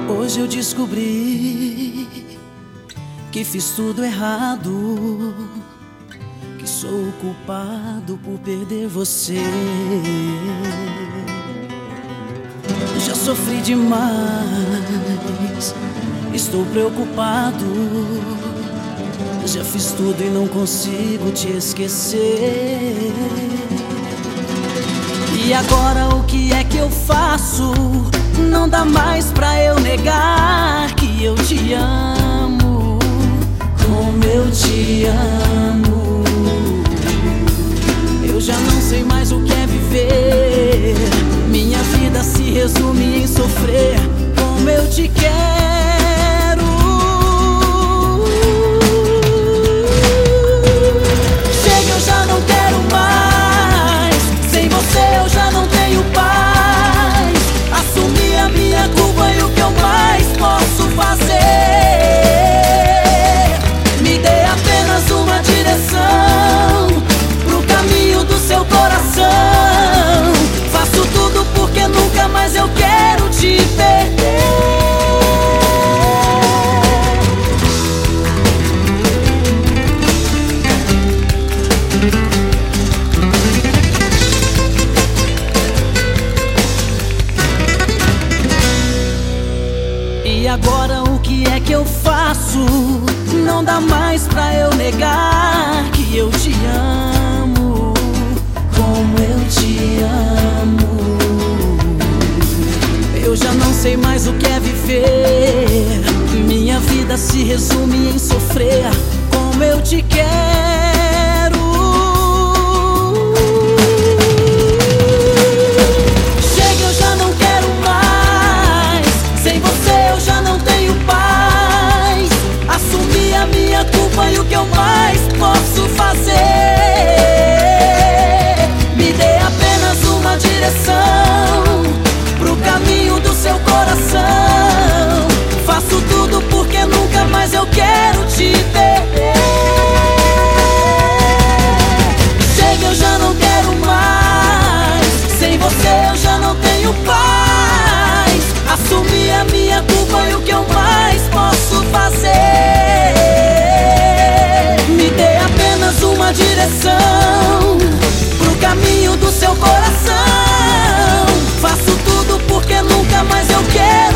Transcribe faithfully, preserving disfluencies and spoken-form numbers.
Hoje eu descobri que fiz tudo errado, que sou o culpado por perder você. Já sofri demais, estou preocupado. Já fiz tudo e não consigo te esquecer. E agora o que é que eu faço? Não dá mais pra eu negar que eu te amo, como eu te amo. Eu já não sei mais o que é viver. Minha vida se resume em sofrer, como eu te quero. Chega, eu já não quero mais. Sem você eu já não tenho paz. Assumir a minha culpa e o que eu mais posso fazer. Me dê apenas uma direção pro caminho do seu coração. Faço tudo porque nunca mais eu quero te perder. E agora o que é que eu faço? Não dá mais pra eu negar que eu te amo, como eu te amo. Eu já não sei mais o que é viver. Minha vida se resume em sofrer, como eu te quero. Chega, eu já não quero mais. Sem você eu já não tenho paz. Assumir a minha culpa e o que eu mais posso fazer. Me dê apenas uma direção pro caminho do seu coração. Faço tudo porque nunca mais eu quero te perder. Chega, eu já não quero mais. Sem você eu já não tenho paz. Assumir a minha culpa e o que eu mais posso fazer. Me dê apenas uma direção pro caminho do seu coração. Faço tudo porque nunca mais eu quero